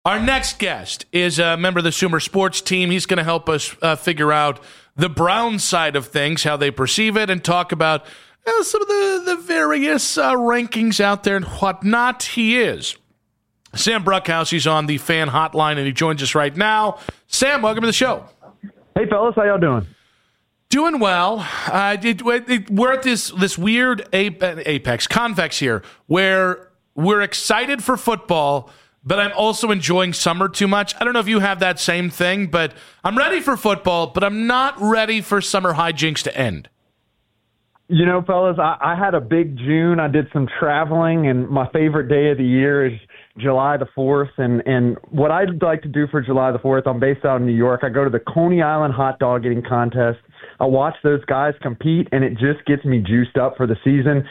Our next guest is a member of the Sumer Sports team. He's going to help us figure out the Browns side of things, how they perceive it, and talk about some of the various rankings out there and whatnot. He is Sam Bruckhaus. He's on the fan hotline, and he joins us right now. Sam, welcome to the show. Hey, fellas. How y'all doing? Doing well. We're at this weird convex here where we're excited for football, but I'm also enjoying summer too much. I don't know if you have that same thing, but I'm ready for football, but I'm not ready for summer hijinks to end. You know, fellas, I had a big June. I did some traveling, and my favorite day of the year is July the 4th. And what I'd like to do for July the 4th, I'm based out in New York. I go to the Coney Island hot dog eating contest. I watch those guys compete, and it just gets me juiced up for the season.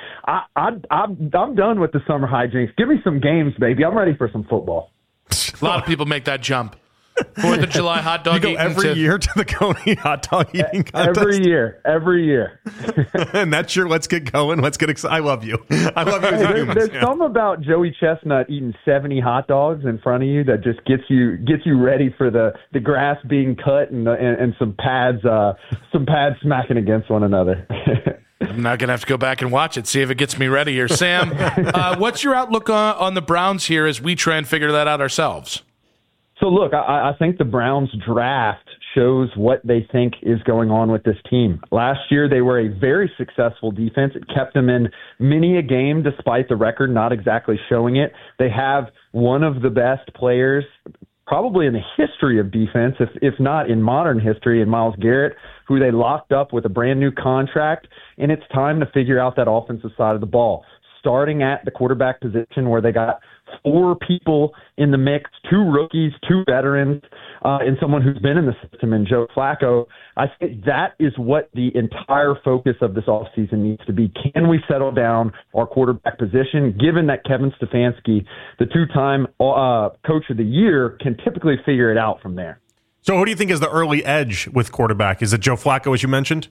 I'm done with the summer hijinks. Give me some games, baby. I'm ready for some football. A lot of people make that jump. 4th of July hot dog eating. You go every year to the Coney hot dog eating contest? Every year. And that's your let's get going, let's get excited. I love you. I love you as a human. There's some about Joey Chestnut eating 70 hot dogs in front of you that just gets you ready for the grass being cut and some pads smacking against one another. I'm not going to have to go back and watch it, see if it gets me ready here. Sam, what's your outlook on the Browns here as we try and figure that out ourselves? So, look, I think the Browns draft shows what they think is going on with this team. Last year, they were a very successful defense. It kept them in many a game despite the record not exactly showing it. They have one of the best players probably in the history of defense, if not in modern history, in Myles Garrett, who they locked up with a brand-new contract, and it's time to figure out that offensive side of the ball. Starting at the quarterback position where they got 4 people in the mix, 2 rookies, 2 veterans, and someone who's been in the system in Joe Flacco. I think that is what the entire focus of this offseason needs to be. Can we settle down our quarterback position, given that Kevin Stefanski, the 2-time Coach of the Year, can typically figure it out from there? So who do you think is the early edge with quarterback? Is it Joe Flacco, as you mentioned?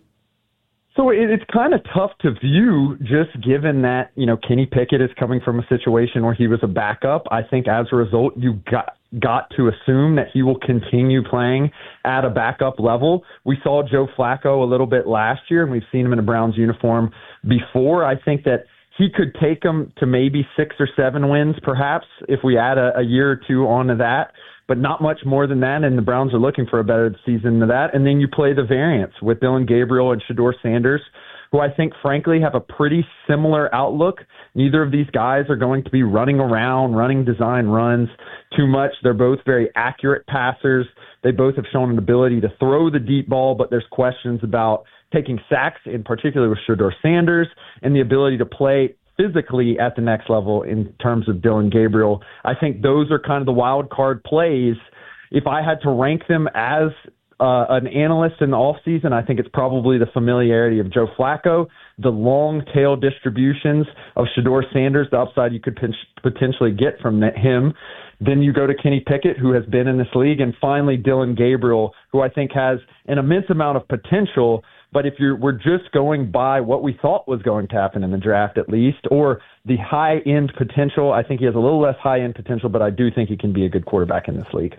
So it's kind of tough to view just given that, Kenny Pickett is coming from a situation where he was a backup. I think as a result, you got to assume that he will continue playing at a backup level. We saw Joe Flacco a little bit last year, and we've seen him in a Browns uniform before. I think that he could take them to maybe 6 or 7 wins, perhaps, if we add a year or 2 onto that. But not much more than that, and the Browns are looking for a better season than that. And then you play the variants with Dillon Gabriel and Shedeur Sanders, who I think, frankly, have a pretty similar outlook. Neither of these guys are going to be running around, running design runs too much. They're both very accurate passers. They both have shown an ability to throw the deep ball, but there's questions about taking sacks, in particular with Shedeur Sanders, and the ability to play physically at the next level in terms of Dillon Gabriel. I think those are kind of the wild card plays. If I had to rank them as an analyst in the offseason, I think it's probably the familiarity of Joe Flacco, the long tail distributions of Shedeur Sanders, the upside you could potentially get from him. Then you go to Kenny Pickett, who has been in this league, and finally Dillon Gabriel, who I think has an immense amount of potential. But if we're just going by what we thought was going to happen in the draft, at least, or the high-end potential, I think he has a little less high-end potential, but I do think he can be a good quarterback in this league.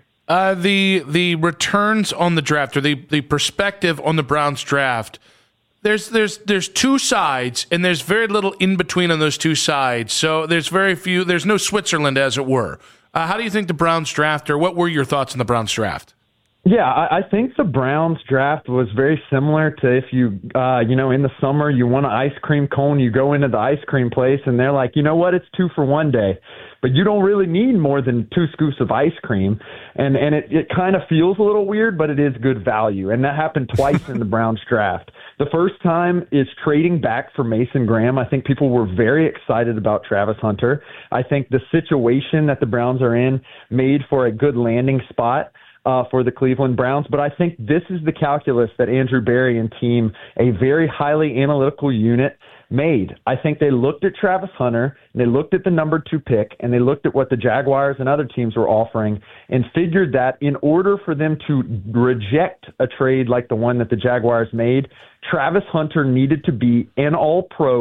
The returns on the draft, or the perspective on the Browns draft, there's 2 sides, and there's very little in between on those 2 sides. So there's no Switzerland, as it were. How do you think the Browns draft, or what were your thoughts on the Browns draft? Yeah, I think the Browns draft was very similar to if you, in the summer you want an ice cream cone, you go into the ice cream place and they're like, you know what, it's 2 for $1 day, but you don't really need more than 2 scoops of ice cream. And it kind of feels a little weird, but it is good value. And that happened twice in the Browns draft. The first time is trading back for Mason Graham. I think people were very excited about Travis Hunter. I think the situation that the Browns are in made for a good landing spot for the Cleveland Browns. But I think this is the calculus that Andrew Berry and team, a very highly analytical unit, made. I think they looked at Travis Hunter, and they looked at the number 2 pick, and they looked at what the Jaguars and other teams were offering and figured that in order for them to reject a trade like the one that the Jaguars made, Travis Hunter needed to be an all-pro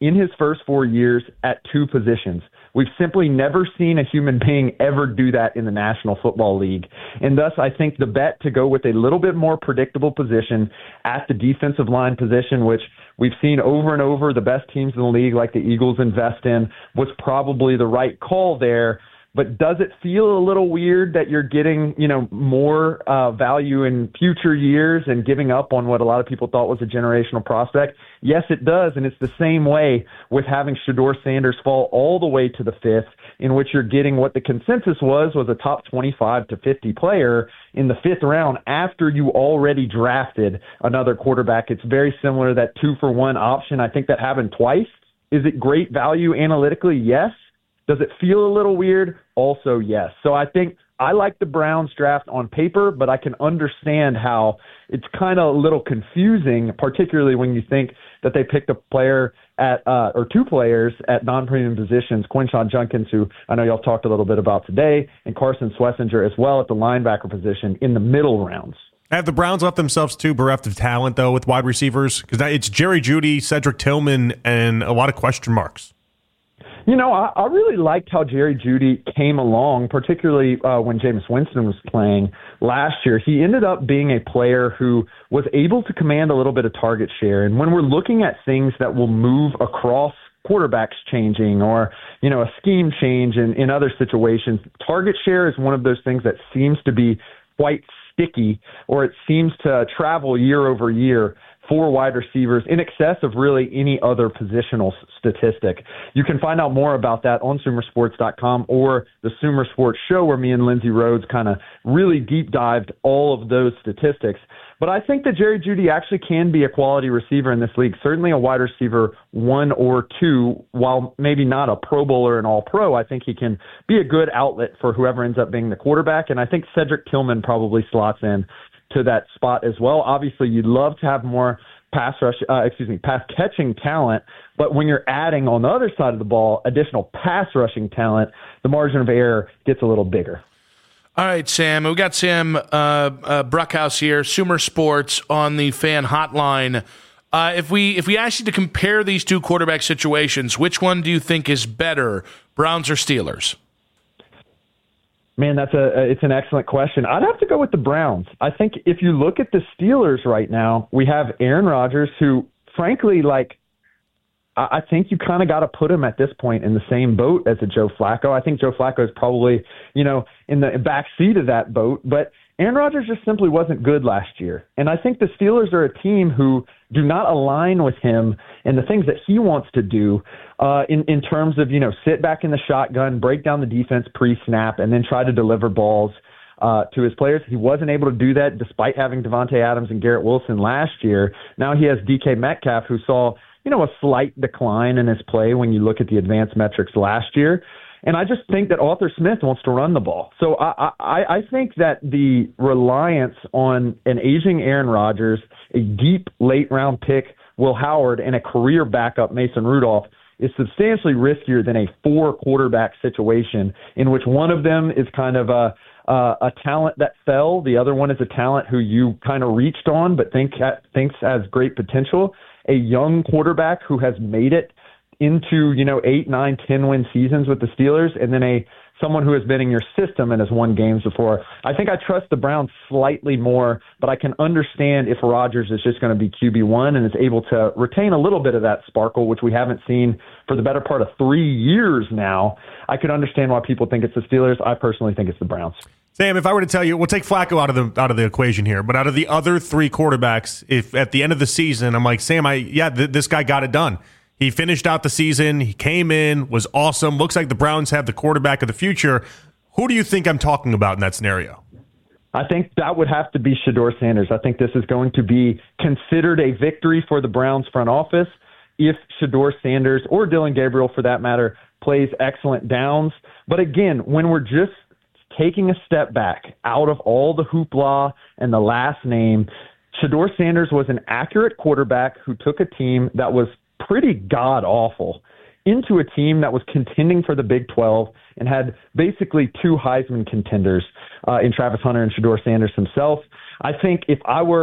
in his first 4 years at 2 positions. We've simply never seen a human being ever do that in the National Football League. And thus, I think the bet to go with a little bit more predictable position at the defensive line position, which we've seen over and over the best teams in the league, like the Eagles, invest in, was probably the right call there. But does it feel a little weird that you're getting, more value in future years and giving up on what a lot of people thought was a generational prospect? Yes, it does, and it's the same way with having Shedeur Sanders fall all the way to the 5th, in which you're getting what the consensus was a top 25 to 50 player in the 5th round after you already drafted another quarterback. It's very similar, that 2-for-1 option. I think that happened twice. Is it great value analytically? Yes. Does it feel a little weird? Also, yes. So I think I like the Browns draft on paper, but I can understand how it's kind of a little confusing, particularly when you think that they picked a player or 2 players at non-premium positions, Quinshon Judkins, who I know y'all talked a little bit about today, and Carson Schlesinger as well at the linebacker position in the middle rounds. Have the Browns left themselves too bereft of talent, though, with wide receivers? Because it's Jerry Jeudy, Cedric Tillman, and a lot of question marks. I really liked how Jerry Jeudy came along, particularly when Jameis Winston was playing last year. He ended up being a player who was able to command a little bit of target share. And when we're looking at things that will move across quarterbacks changing or, a scheme change in other situations, target share is one of those things that seems to be quite sticky, or it seems to travel year over year for wide receivers in excess of really any other positional statistic. You can find out more about that on SumerSports.com or the Sumer Sports Show, where me and Lindsey Rhodes kind of really deep dived all of those statistics. But I think that Jerry Jeudy actually can be a quality receiver in this league, certainly a wide receiver 1 or 2, while maybe not a Pro Bowler and All-Pro. I think he can be a good outlet for whoever ends up being the quarterback, and I think Cedric Tillman probably slots in to that spot as well. Obviously, you'd love to have more pass catching talent, but when you're adding on the other side of the ball additional pass rushing talent, the margin of error gets a little bigger. All right, Sam. We got Sam Bruckhaus here, Sumer Sports on the fan hotline. If we ask you to compare these 2 quarterback situations, which one do you think is better, Browns or Steelers? Man, it's an excellent question. I'd have to go with the Browns. I think if you look at the Steelers right now, we have Aaron Rodgers, who, frankly, I think you kind of got to put him at this point in the same boat as a Joe Flacco. I think Joe Flacco is probably, in the back seat of that boat, but Aaron Rodgers just simply wasn't good last year. And I think the Steelers are a team who do not align with him and the things that he wants to do in terms of, sit back in the shotgun, break down the defense pre-snap, and then try to deliver balls to his players. He wasn't able to do that despite having Devontae Adams and Garrett Wilson last year. Now he has DK Metcalf, who saw, a slight decline in his play when you look at the advanced metrics last year. And I just think that Arthur Smith wants to run the ball. So I think that the reliance on an aging Aaron Rodgers, a deep late-round pick, Will Howard, and a career backup, Mason Rudolph, is substantially riskier than a 4-quarterback situation in which one of them is kind of a talent that fell. The other one is a talent who you kind of reached on but thinks has great potential. A young quarterback who has made it into 8, 9, 10 win seasons with the Steelers, and then someone who has been in your system and has won games before. I think I trust the Browns slightly more, but I can understand if Rodgers is just going to be QB1 and is able to retain a little bit of that sparkle, which we haven't seen for the better part of 3 years now. I could understand why people think it's the Steelers. I personally think it's the Browns. Sam, if I were to tell you, we'll take Flacco out of the equation here, but out of the other 3 quarterbacks, if at the end of the season I'm like, Sam, this guy got it done. He finished out the season. He came in, was awesome. Looks like the Browns have the quarterback of the future. Who do you think I'm talking about in that scenario? I think that would have to be Shedeur Sanders. I think this is going to be considered a victory for the Browns front office if Shedeur Sanders, or Dylan Gabriel for that matter, plays excellent downs. But again, when we're just taking a step back out of all the hoopla and the last name, Shedeur Sanders was an accurate quarterback who took a team that was pretty god-awful into a team that was contending for the Big 12 and had basically 2 Heisman contenders in Travis Hunter and Shedeur Sanders himself. I think if I were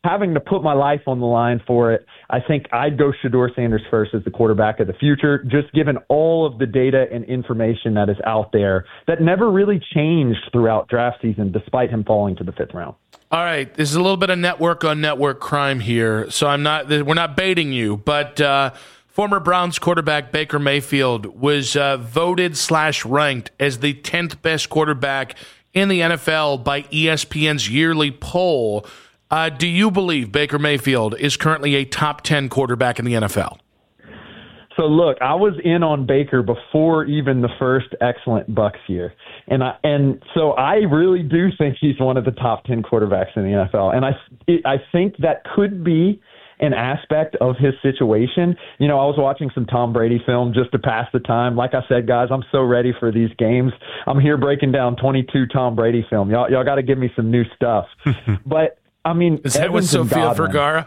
having to put my life on the line for it, I think I'd go Shedeur Sanders first as the quarterback of the future, just given all of the data and information that is out there that never really changed throughout draft season, despite him falling to the 5th round. All right, this is a little bit of network on network crime here, so we're not baiting you, but former Browns quarterback Baker Mayfield was voted/ranked as the 10th best quarterback in the NFL by ESPN's yearly poll. Do you believe Baker Mayfield is currently a top 10 quarterback in the NFL? So look, I was in on Baker before even the first excellent Bucs year. And so I really do think he's one of the top 10 quarterbacks in the NFL. And I think that could be an aspect of his situation. You know, I was watching some Tom Brady film just to pass the time. Like I said, guys, I'm so ready for these games. I'm here breaking down 22 Tom Brady film. Y'all got to give me some new stuff. But I mean, is that with Sofia Vergara?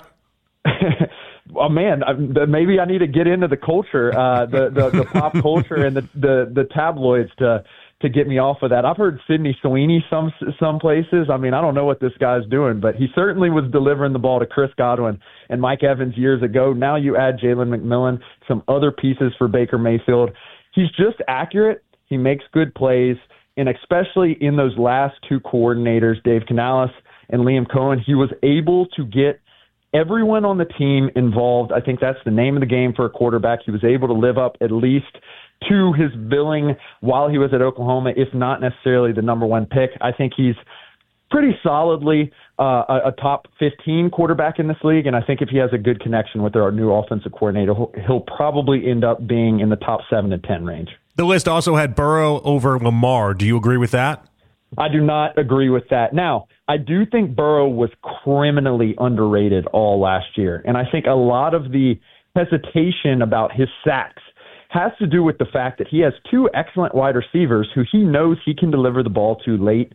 Oh man, maybe I need to get into the culture, the pop culture and the tabloids to get me off of that. I've heard Sidney Sweeney some places. I mean, I don't know what this guy's doing, but he certainly was delivering the ball to Chris Godwin and Mike Evans years ago. Now you add Jalen McMillan, some other pieces for Baker Mayfield. He's just accurate. He makes good plays, and especially in those last two coordinators, Dave Canales and Liam Cohen, he was able to get everyone on the team involved. I think that's the name of the game for a quarterback. He was able to live up at least to his billing while he was at Oklahoma, if not necessarily the number one pick. I think he's pretty solidly a top 15 quarterback in this league, and I think if he has a good connection with our new offensive coordinator, he'll probably end up being in the top 7 to 10 range. The list also had Burrow over Lamar. Do you agree with that? I do not agree with that. Now, I do think Burrow was criminally underrated all last year, and I think a lot of the hesitation about his sacks has to do with the fact that he has two excellent wide receivers who he knows he can deliver the ball to late.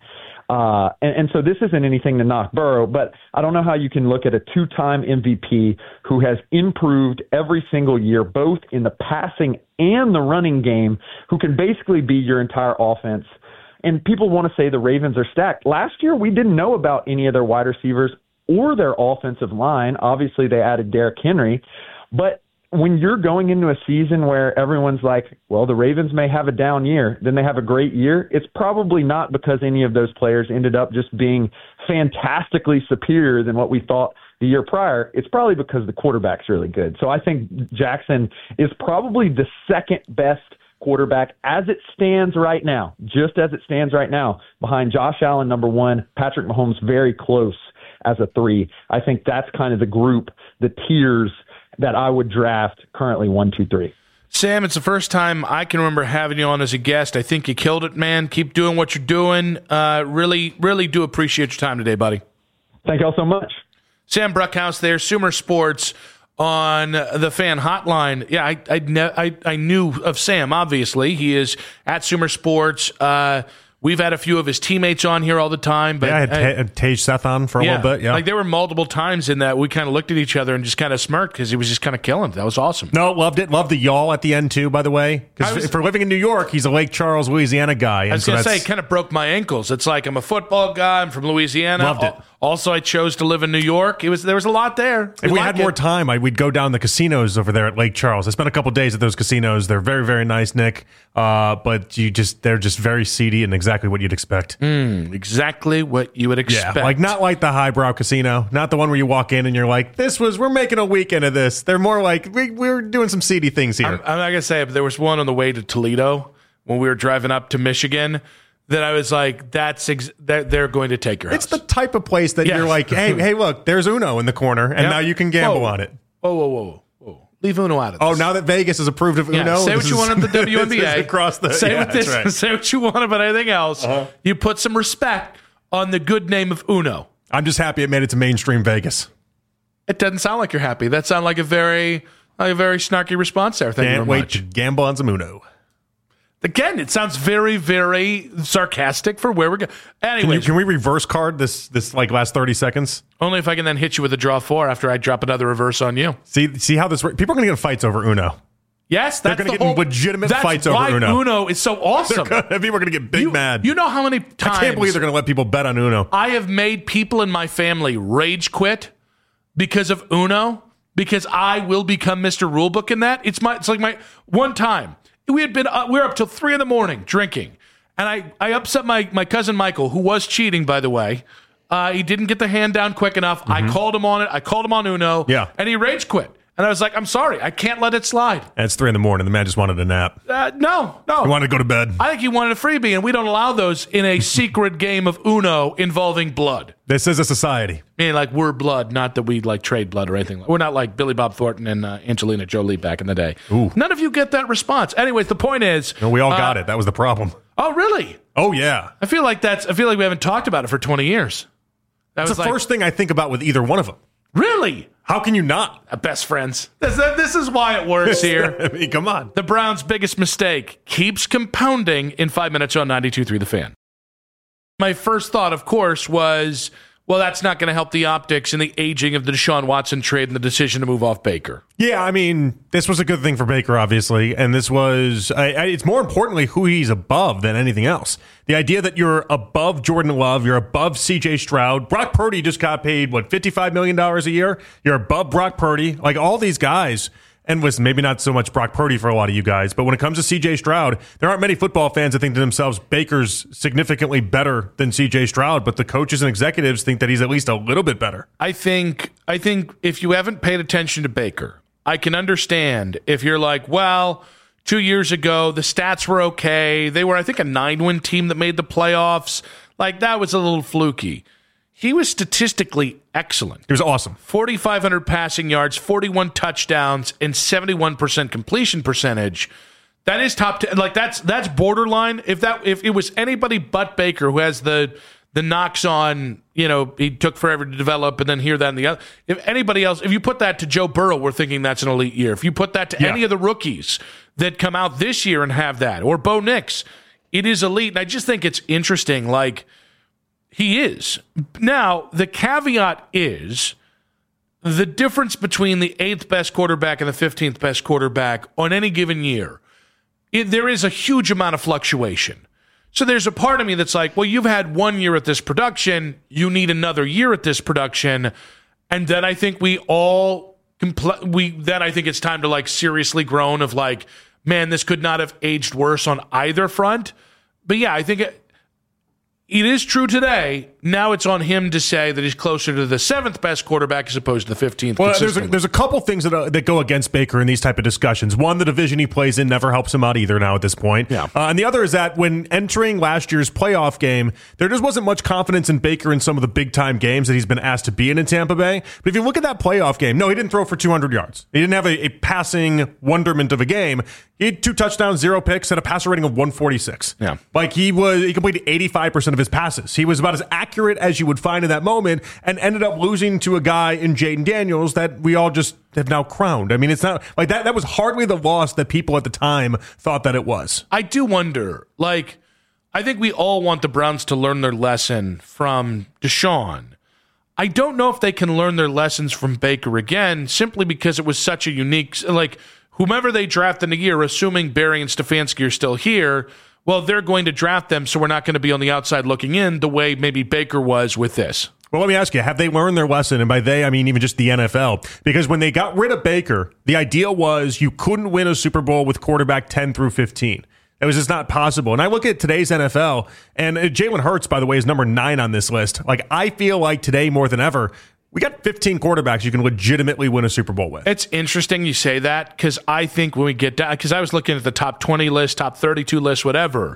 And so this isn't anything to knock Burrow, but I don't know how you can look at a two-time MVP who has improved every single year, both in the passing and the running game, who can basically be your entire offense. And people want to say the Ravens are stacked. Last year, we didn't know about any of their wide receivers or their offensive line. Obviously, they added Derrick Henry. But when you're going into a season where everyone's like, well, the Ravens may have a down year, then they have a great year, it's probably not because any of those players ended up just being fantastically superior than what we thought the year prior. It's probably because the quarterback's really good. So I think Jackson is probably the second best quarterback as it stands right now, just as it stands right now, behind Josh Allen, number 1, Patrick Mahomes very close as a 3. I think that's kind of the group, the tiers that I would draft currently 1, 2, 3. Sam, it's the first time I can remember having you on as a guest. I think you killed it, man. Keep doing what you're doing. Really, really do appreciate your time today, buddy. Thank y'all so much. Sam Bruckhaus there, Sumer Sports on the Fan Hotline. Yeah, I knew of Sam, obviously. He is at Sumer Sports. We've had a few of his teammates on here all the time. But yeah, I had Tage Seth on for a little bit. Yeah, like there were multiple times in that we kind of looked at each other and just kind of smirked because he was just kind of killing it. That was awesome. No, loved it. Loved the y'all at the end too, by the way. Because for living in New York, he's a Lake Charles, Louisiana guy. I was going to say, it kind of broke my ankles. It's like I'm a football guy. I'm from Louisiana. Loved it. Also, I chose to live in New York. There was a lot there. If we had more time, we'd go down the casinos over there at Lake Charles. I spent a couple days at those casinos. They're very, very nice, Nick. But they're just very seedy and exactly what you'd expect. Exactly what you would expect. Yeah, not like the highbrow casino, not the one where you walk in and you're like, we're making a weekend of this. They're more like we're doing some seedy things here. I'm not gonna say it, but there was one on the way to Toledo when we were driving up to Michigan that I was like, they're going to take your house. It's the type of place that you're like, hey, look, there's Uno in the corner, and now you can gamble on it. Whoa. Leave Uno out of this. Oh, now that Vegas has approved of Uno? Say what you want of the WNBA. Across the, say what you want about anything else. You put some respect on the good name of Uno. I'm just happy it made it to mainstream Vegas. It doesn't sound like you're happy. That sounded like a very snarky response there. Thank you very much. Can't wait to gamble on some Uno. Again, it sounds very, very sarcastic for where we're going. Anyway, can we reverse card this last 30 seconds? Only if I can then hit you with a draw 4 after I drop another reverse on you. See how this works? People are going to get in fights over Uno. Yes, they're going to get in legitimate fights over Uno. That's why Uno is so awesome. People are going to get big mad. You know how many times I can't believe they're going to let people bet on Uno. I have made people in my family rage quit because of Uno, because I will become Mr. Rulebook in that. It's like my one time we were up till 3 a.m. drinking, and I upset my cousin Michael, who was cheating, by the way. He didn't get the hand down quick enough. I called him on it. I called him on Uno. Yeah. And he rage quit. And I was like, I'm sorry. I can't let it slide. And it's 3 a.m. The man just wanted a nap. No. He wanted to go to bed. I think he wanted a freebie, and we don't allow those in a secret game of Uno involving blood. This is a society. I mean, like, we're blood, not that we like trade blood or anything. We're not like Billy Bob Thornton and Angelina Jolie back in the day. Ooh. None of you get that response. Anyways, the point is, No, we all got it. That was the problem. Oh, really? Oh, yeah. I feel like we haven't talked about it for 20 years. That That's the first thing I think about with either one of them. Really? How can you not? Best friends. This is why it works here. I mean, come on. The Browns' biggest mistake keeps compounding in 5 minutes on 92.3 The Fan. My first thought, of course, was, well, that's not going to help the optics and the aging of the Deshaun Watson trade and the decision to move off Baker. Yeah, I mean, this was a good thing for Baker, obviously, and this was, it's more importantly who he's above than anything else. The idea that you're above Jordan Love, you're above C.J. Stroud. Brock Purdy just got paid, $55 million a year? You're above Brock Purdy. Like, all these guys, and was maybe not so much Brock Purdy for a lot of you guys, but when it comes to C.J. Stroud, there aren't many football fans that think to themselves, Baker's significantly better than C.J. Stroud, but the coaches and executives think that he's at least a little bit better. I think if you haven't paid attention to Baker, I can understand if you're like, well, 2 years ago, the stats were okay. They were, I think, a 9-win team that made the playoffs. Like, that was a little fluky. He was statistically excellent. He was awesome. 4,500 passing yards, 41 touchdowns, and 71% completion percentage. That is top 10. Like, that's borderline. If it was anybody but Baker who has the knocks on, he took forever to develop and then here, that, and the other. If anybody else, if you put that to Joe Burrow, we're thinking that's an elite year. If you put that to any of the rookies that come out this year and have that, or Bo Nix, it is elite. And I just think it's interesting. Like, he is. Now, the caveat is the difference between the 8th best quarterback and the 15th best quarterback on any given year. There is a huge amount of fluctuation. So there's a part of me that's like, well, you've had 1 year at this production. You need another year at this production. And then I think then I think it's time to like seriously groan of like, man, this could not have aged worse on either front. But yeah, I think it is true today. Now it's on him to say that he's closer to the 7th best quarterback as opposed to the 15th. Well, there's a couple things that go against Baker in these type of discussions. One, the division he plays in never helps him out either now at this point. Yeah. And the other is that when entering last year's playoff game, there just wasn't much confidence in Baker in some of the big-time games that he's been asked to be in Tampa Bay. But if you look at that playoff game, no, he didn't throw for 200 yards. He didn't have a passing wonderment of a game. He had 2 touchdowns, 0 picks, and a passer rating of 146. Yeah. Like, he completed 85% of his passes. He was about as accurate as you would find in that moment, and ended up losing to a guy in Jaden Daniels that we all just have now crowned. I mean, it's not like that. That was hardly the loss that people at the time thought that it was. I do wonder, like, I think we all want the Browns to learn their lesson from Deshaun. I don't know if they can learn their lessons from Baker again, simply because it was such a unique, like, whomever they draft in the year, assuming Barry and Stefanski are still here, well, they're going to draft them, so we're not going to be on the outside looking in the way maybe Baker was with this. Well, let me ask you, have they learned their lesson? And by they, I mean even just the NFL. Because when they got rid of Baker, the idea was you couldn't win a Super Bowl with quarterback 10 through 15. It was just not possible. And I look at today's NFL, and Jalen Hurts, by the way, is number 9 on this list. Like, I feel like today more than ever, we got 15 quarterbacks you can legitimately win a Super Bowl with. It's interesting you say that, because I think when we get down, because I was looking at the top 20 list, top 32 list, whatever.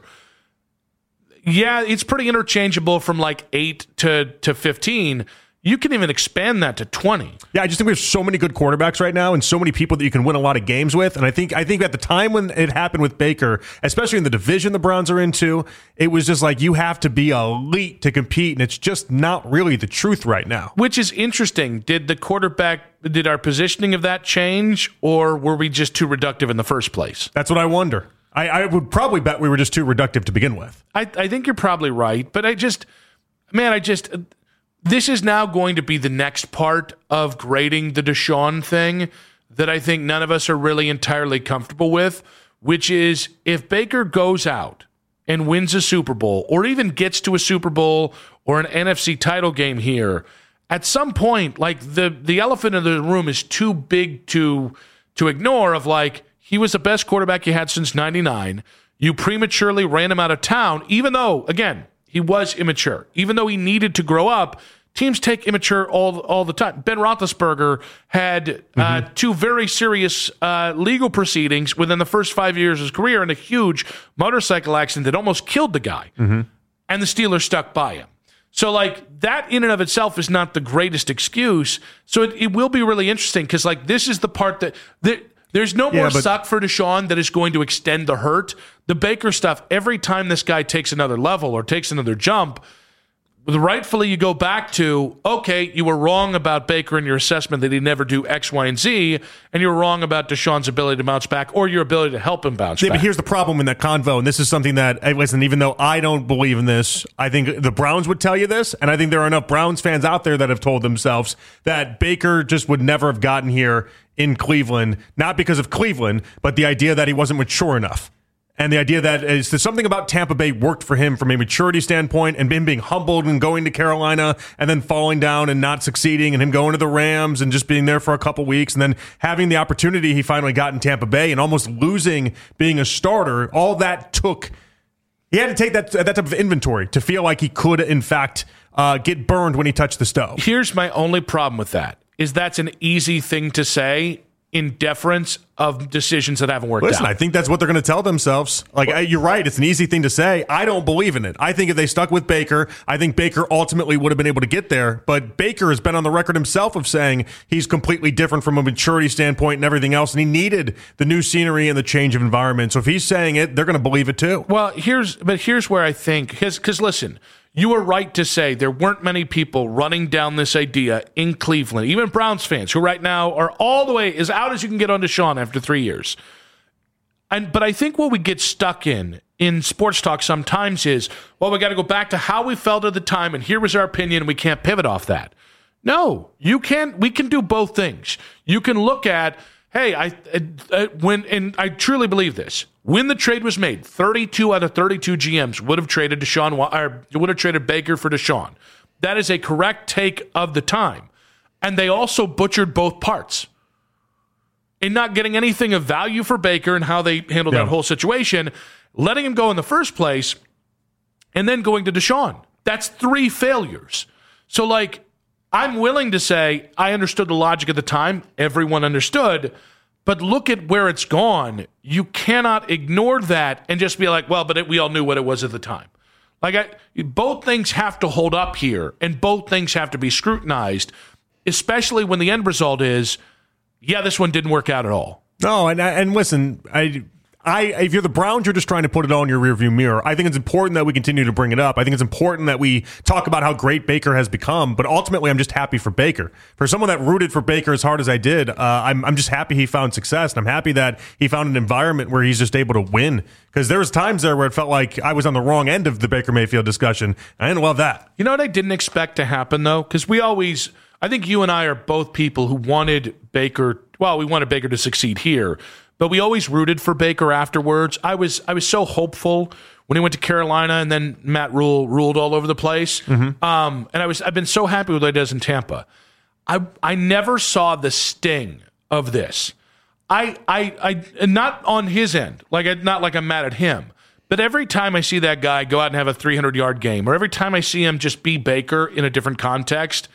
Yeah, it's pretty interchangeable from like 8 to 15. You can even expand that to 20. Yeah, I just think we have so many good quarterbacks right now and so many people that you can win a lot of games with. And I think at the time when it happened with Baker, especially in the division the Browns are into, it was just like you have to be elite to compete, and it's just not really the truth right now. Which is interesting. Did our positioning of that change, or were we just too reductive in the first place? That's what I wonder. I would probably bet we were just too reductive to begin with. I think you're probably right, but this is now going to be the next part of grading the Deshaun thing that I think none of us are really entirely comfortable with, which is if Baker goes out and wins a Super Bowl, or even gets to a Super Bowl or an NFC title game here, at some point, like the elephant in the room is too big to ignore. Of like, he was the best quarterback you had since '99. You prematurely ran him out of town, even though, again, he was immature. Even though he needed to grow up, teams take immature all the time. Ben Roethlisberger had two very serious legal proceedings within the first 5 years of his career and a huge motorcycle accident that almost killed the guy. And the Steelers stuck by him. So, like, that in and of itself is not the greatest excuse. So it will be really interesting because, like, this is the part that there's no more suck for Deshaun that is going to extend the hurt. The Baker stuff, every time this guy takes another level or takes another jump, rightfully you go back to, okay, you were wrong about Baker in your assessment that he'd never do X, Y, and Z, and you were wrong about Deshaun's ability to bounce back or your ability to help him bounce back. But here's the problem in that convo, and this is something that, listen, even though I don't believe in this, I think the Browns would tell you this, and I think there are enough Browns fans out there that have told themselves that Baker just would never have gotten here in Cleveland, not because of Cleveland, but the idea that he wasn't mature enough. And the idea that is something about Tampa Bay worked for him from a maturity standpoint, and him being humbled and going to Carolina and then falling down and not succeeding, and him going to the Rams and just being there for a couple weeks and then having the opportunity he finally got in Tampa Bay and almost losing being a starter. All that took, he had to take that type of inventory to feel like he could, in fact, get burned when he touched the stove. Here's my only problem with that, is that's an easy thing to say in deference of decisions that haven't worked out. Listen, I think that's what they're going to tell themselves. Like, you're right. It's an easy thing to say. I don't believe in it. I think if they stuck with Baker, I think Baker ultimately would have been able to get there. But Baker has been on the record himself of saying he's completely different from a maturity standpoint and everything else. And he needed the new scenery and the change of environment. So if he's saying it, they're going to believe it too. Well, here's where I think, because listen, you were right to say there weren't many people running down this idea in Cleveland, even Browns fans who right now are all the way as out as you can get on Deshaun after 3 years. But I think what we get stuck in sports talk sometimes is, well, we got to go back to how we felt at the time, and here was our opinion, and we can't pivot off that. No, you can. We can do both things. You can look at, hey, and I truly believe this. When the trade was made, 32 out of 32 GMs would have traded Baker for Deshaun. That is a correct take of the time. And they also butchered both parts in not getting anything of value for Baker and how they handled that whole situation, letting him go in the first place, and then going to Deshaun. That's 3 failures. So, like, I'm willing to say I understood the logic at the time. Everyone understood. But look at where it's gone. You cannot ignore that and just be like, well, but we all knew what it was at the time. Like, both things have to hold up here, and both things have to be scrutinized, especially when the end result is, yeah, this one didn't work out at all. No, and listen, if you're the Browns, you're just trying to put it all in your rearview mirror. I think it's important that we continue to bring it up. I think it's important that we talk about how great Baker has become. But ultimately, I'm just happy for Baker. For someone that rooted for Baker as hard as I did, I'm just happy he found success. And I'm happy that he found an environment where he's just able to win. Because there was times there where it felt like I was on the wrong end of the Baker Mayfield discussion. I didn't love that. You know what I didn't expect to happen, though? Because I think you and I are both people who wanted Baker, we wanted Baker to succeed here. But we always rooted for Baker afterwards. I was so hopeful when he went to Carolina, and then Matt Rule ruled all over the place. And I've been so happy with what he does in Tampa. I never saw the sting of this. I not on his end, not like I'm mad at him. But every time I see that guy go out and have a 300-yard game, or every time I see him just be Baker in a different context,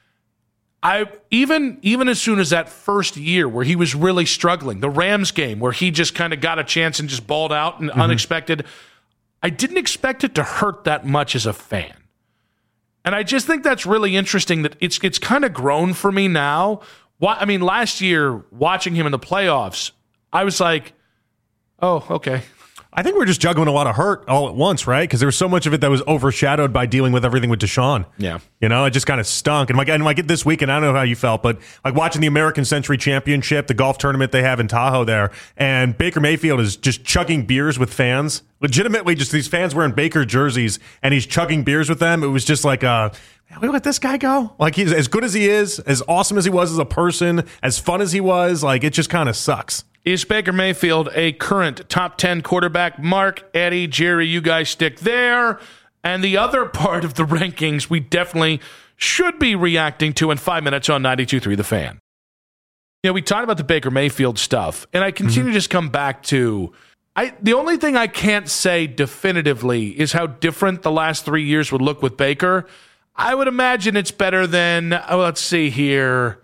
even as soon as that first year where he was really struggling, the Rams game where he just kind of got a chance and just balled out and unexpected, I didn't expect it to hurt that much as a fan. And I just think that's really interesting that it's kind of grown for me now. Last year, watching him in the playoffs, I was like, oh, okay. I think we're just juggling a lot of hurt all at once, right? Because there was so much of it that was overshadowed by dealing with everything with Deshaun. Yeah. It just kind of stunk. And like this weekend, I don't know how you felt, but like watching the American Century Championship, the golf tournament they have in Tahoe there, and Baker Mayfield is just chugging beers with fans. Legitimately, just these fans wearing Baker jerseys, and he's chugging beers with them. It was just like, we let this guy go? Like, he's as good as he is, as awesome as he was as a person, as fun as he was, like, it just kind of sucks. Is Baker Mayfield a current top 10 quarterback? Mark, Eddie, Jerry, you guys stick there. And the other part of the rankings we definitely should be reacting to in 5 minutes on 92.3 The Fan. You know, we talked about the Baker Mayfield stuff, and I continue to just come back to the only thing I can't say definitively is how different the last 3 years would look with Baker. I would imagine it's better than, let's see here,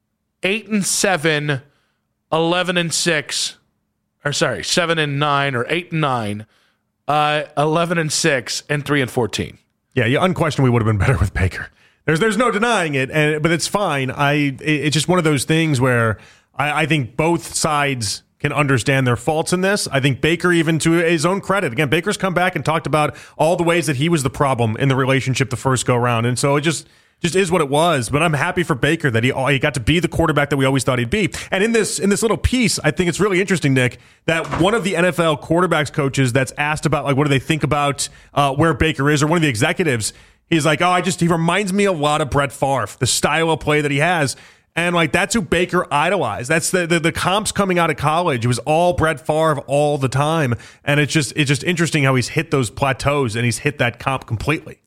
8-7, 11-6, or sorry, 7-9 or 8-9, 11-6, and 3-14. Yeah, unquestionably would have been better with Baker. There's no denying it, but it's fine. It's just one of those things where I think both sides can understand their faults in this. I think Baker, even to his own credit, again, Baker's come back and talked about all the ways that he was the problem in the relationship the first go round, and so it just is what it was. But I'm happy for Baker that he got to be the quarterback that we always thought he'd be. And in this little piece, I think it's really interesting, Nick, that one of the NFL quarterbacks coaches that's asked about like what do they think about where Baker is, or one of the executives. He's like, he reminds me a lot of Brett Favre, the style of play that he has. And like that's who Baker idolized. That's the comps coming out of college. It was all Brett Favre all the time. And it's just interesting how he's hit those plateaus and he's hit that comp completely.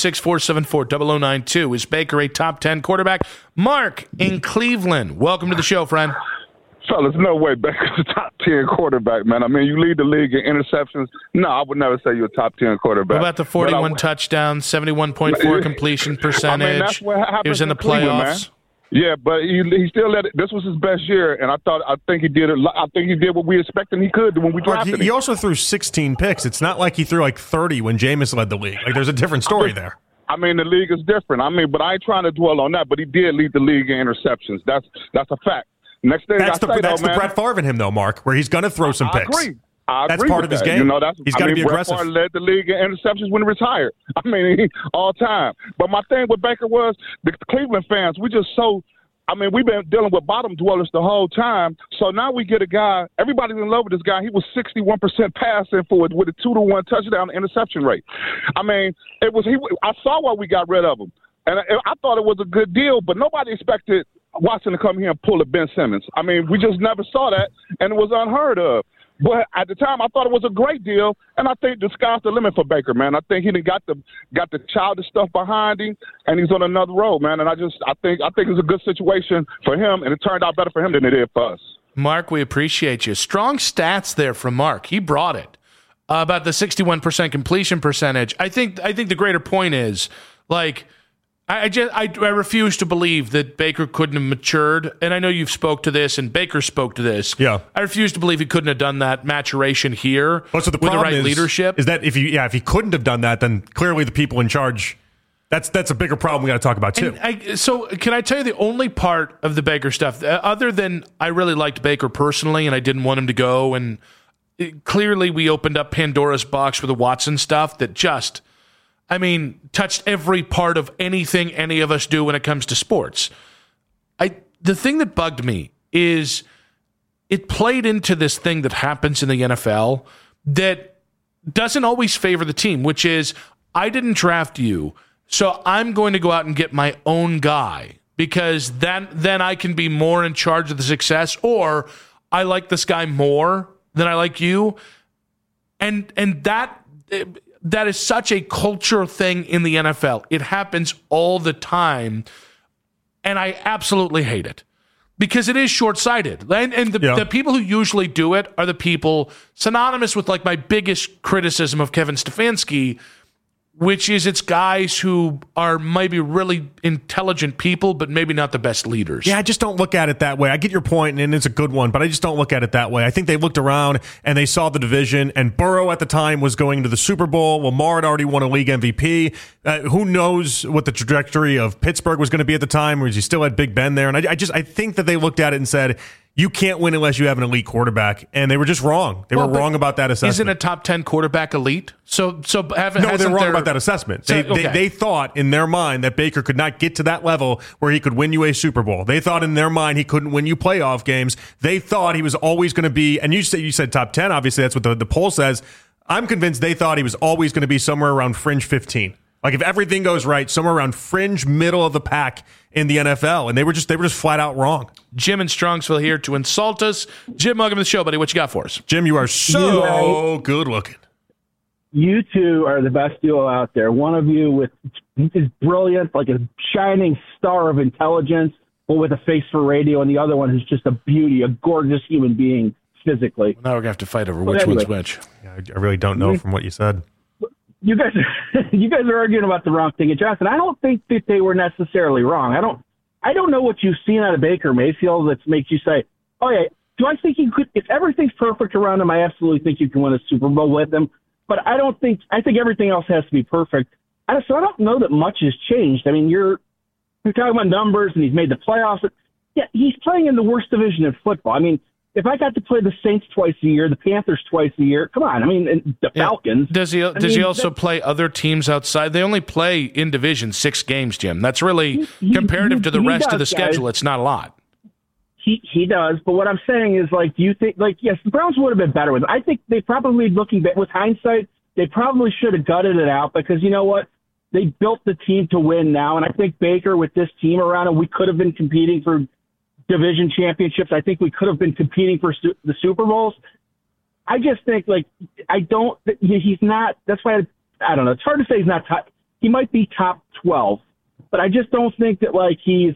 216-474-0092. Is Baker a top 10 quarterback? Mark in Cleveland. Welcome to the show, friend. Fellas, no way Baker's a top 10 quarterback, man. I mean, you lead the league in interceptions. No, I would never say you're a top 10 quarterback. What about the 41 touchdowns, 71.4 completion percentage? I mean, that's what happens. He was in the playoffs. Yeah, but he still let it. This was his best year, and I think he did it. I think he did what we expected he could when we drafted him. He also threw 16 picks. It's not like he threw like 30 when Jameis led the league. Like there's a different story there. I mean, the league is different. I mean, but I ain't trying to dwell on that. But he did lead the league in interceptions. That's a fact. Next thing that's the Brett Favre in him, though, Mark, where he's going to throw some picks. I agree. That's part of his game. You know, he's got to be aggressive. Brett Favre led the league in interceptions when he retired. I mean, all time. But my thing with Baker was the Cleveland fans. We've been dealing with bottom dwellers the whole time. So now we get a guy. Everybody's in love with this guy. He was 61% passing forward with a 2-to-1 touchdown interception rate. I mean, I saw why we got rid of him, and I thought it was a good deal. But nobody expected Watson to come here and pull a Ben Simmons. I mean, we just never saw that, and it was unheard of. But at the time, I thought it was a great deal, and I think the sky's the limit for Baker, man. I think he done got the childish stuff behind him, and he's on another road, man. And I think it's a good situation for him, and it turned out better for him than it did for us. Mark, we appreciate you. Strong stats there from Mark. He brought it about the 61% completion percentage. I think the greater point is like. I refuse to believe that Baker couldn't have matured, and I know you've spoke to this, and Baker spoke to this. Yeah, I refuse to believe he couldn't have done that maturation here with the right leadership. Is that if he couldn't have done that, then clearly the people in charge. That's a bigger problem we got to talk about too. So can I tell you the only part of the Baker stuff, other than I really liked Baker personally, and I didn't want him to go, and clearly we opened up Pandora's box with the Watson stuff that just. Touched every part of anything any of us do when it comes to sports. The thing that bugged me is it played into this thing that happens in the NFL that doesn't always favor the team, which is, I didn't draft you, so I'm going to go out and get my own guy because then I can be more in charge of the success, or I like this guy more than I like you. And that is such a culture thing in the NFL. It happens all the time, and I absolutely hate it because it is short-sighted. And the people who usually do it are the people synonymous with like my biggest criticism of Kevin Stefanski, which is it's guys who are maybe really intelligent people, but maybe not the best leaders. Yeah, I just don't look at it that way. I get your point, and it's a good one, but I just don't look at it that way. I think they looked around, and they saw the division, and Burrow at the time was going to the Super Bowl. Lamar had already won a league MVP. Who knows what the trajectory of Pittsburgh was going to be at the time, whereas you still had Big Ben there. And I think that they looked at it and said, you can't win unless you have an elite quarterback, and they were just wrong. They were wrong about that assessment. Isn't a top 10 quarterback elite? No, they're wrong about that assessment. They thought in their mind that Baker could not get to that level where he could win you a Super Bowl. They thought in their mind he couldn't win you playoff games. They thought he was always going to be, and you said top 10. Obviously, that's what the poll says. I'm convinced they thought he was always going to be somewhere around fringe 15. Like if everything goes right, somewhere around fringe middle of the pack in the NFL, and they were just flat out wrong. Jim in Strongsville here to insult us. Jim, welcome to the show, buddy. What you got for us? Jim, you are so good looking. you two are the best duo out there. One of you is brilliant, like a shining star of intelligence, but with a face for radio, and the other one who's just a beauty, a gorgeous human being physically. Now we're going to have to fight over which one's which. Yeah, I really don't know from what you said. You guys are arguing about the wrong thing. And Johnson, I don't think that they were necessarily wrong. I don't know what you've seen out of Baker Mayfield that makes you say, oh, yeah, do I think you could, if everything's perfect around him, I absolutely think you can win a Super Bowl with him. But I think everything else has to be perfect. So I don't know that much has changed. I mean, you're talking about numbers, and he's made the playoffs. Yeah, he's playing in the worst division in football. I mean, if I got to play the Saints twice a year, the Panthers twice a year, come on. I mean, the Falcons. Does he also play other teams outside? They only play in division 6 games, Jim. That's really comparative to the rest of the schedule. It's not a lot. He does, but what I'm saying is, like, do you think, like, yes, the Browns would have been better with it. I think they probably, looking back with hindsight, they probably should have gutted it out because, you know what, they built the team to win now, and I think Baker, with this team around him, we could have been competing for division championships. I think we could have been competing for the Super Bowls. I just think, like, he's not, that's why, I don't know, it's hard to say he's not top, he might be top 12, but I just don't think that, like, he's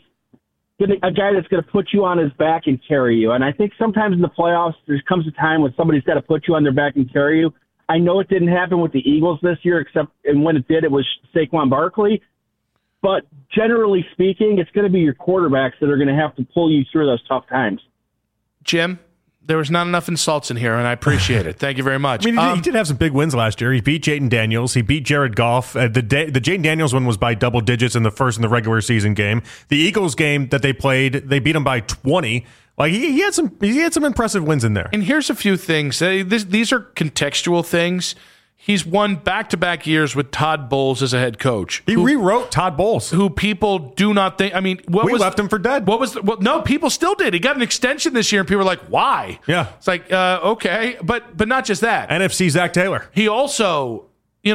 a guy that's going to put you on his back and carry you. And I think sometimes in the playoffs, there comes a time when somebody's got to put you on their back and carry you. I know it didn't happen with the Eagles this year, and when it did, it was Saquon Barkley. But generally speaking, it's going to be your quarterbacks that are going to have to pull you through those tough times. Jim, there was not enough insults in here, and I appreciate it. Thank you very much. I mean, he did have some big wins last year. He beat Jayden Daniels. He beat Jared Goff. The Jayden Daniels one was by double digits in the regular season game. The Eagles game that they played, they beat him by 20. Like he had some impressive wins in there. And here's a few things. These are contextual things. He's won back-to-back years with Todd Bowles as a head coach. He rewrote Todd Bowles, who people do not think. I mean, we left him for dead. No, people still did. He got an extension this year, and people were like, "Why?" Yeah, it's like okay, but not just that. NFC Zach Taylor. He also,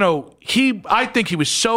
I think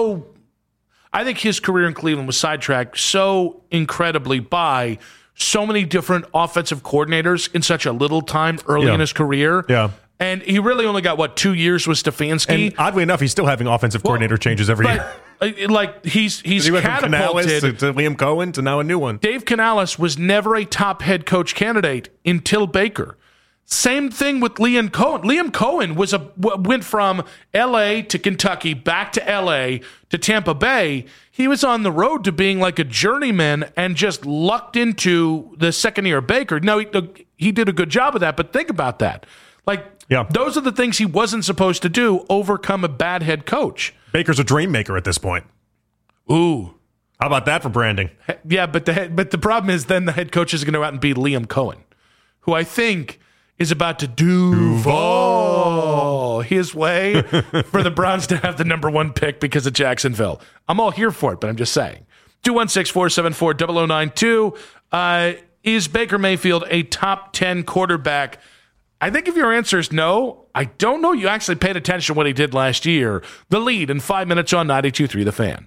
his career in Cleveland was sidetracked so incredibly by so many different offensive coordinators in such a little time early in his career. Yeah. And he really only got, 2 years with Stefanski. And oddly enough, he's still having offensive coordinator changes every year. Like he's went catapulted from Canales to Liam Cohen to now a new one. Dave Canales was never a top head coach candidate until Baker. Same thing with Liam Cohen. Liam Cohen went from L.A. to Kentucky, back to L.A. to Tampa Bay. He was on the road to being like a journeyman and just lucked into the second year of Baker. Now, he did a good job of that, but think about that. Those are the things he wasn't supposed to do, overcome a bad head coach. Baker's a dream maker at this point. Ooh. How about that for branding? Yeah, but the problem is then the head coach is going to go out and be Liam Cohen, who I think is about to Duval his way for the Browns to have the number 1 pick because of Jacksonville. I'm all here for it, but I'm just saying. 216-474-0092. Is Baker Mayfield a top 10 quarterback? I think if your answer is no, I don't know you actually paid attention to what he did last year. The lead in 5 minutes on 92.3 The Fan.